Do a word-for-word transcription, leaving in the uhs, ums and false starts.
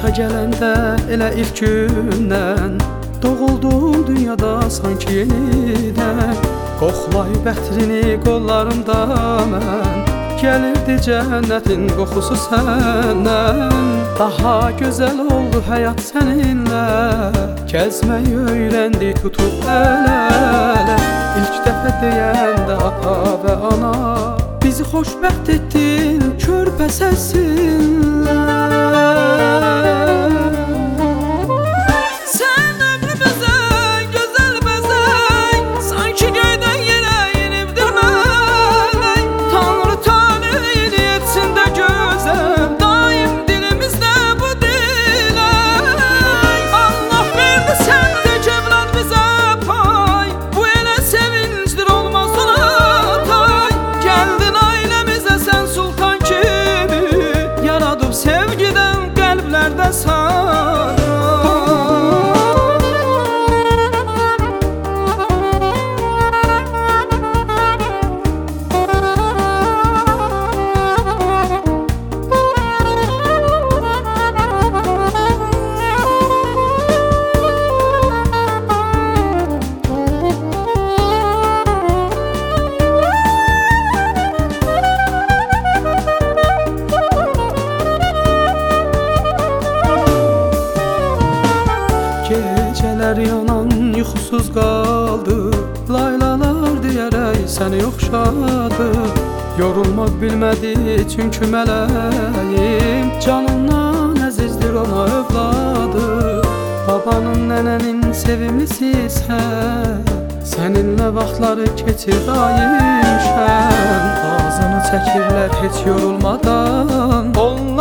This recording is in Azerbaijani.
gələndə elə ilk gündən doğuldum dünyada sanki yenidən. Qoxlay bətrini qollarımda mən, gəlirdi cənnətin qoxusu səndən. Daha gözəl oldu həyat səninlə, gəzməyi öyrəndi tutub əl-ələ. İlk dəfə deyəndə ata və ana, bizi xoşbəxt etdin körpə səsinlə. Gecələr yanan yuxusuz qaldı, laylalar deyərək səni oxşadı. Yorulmaq bilmədi çünki mələyim, canından əzizdir ona övladı. Babanın, nənənin sevimlisisən, səninlə vaxtları keçir daim şən. Ağzını çəkirlər heç yorulmadan, onlar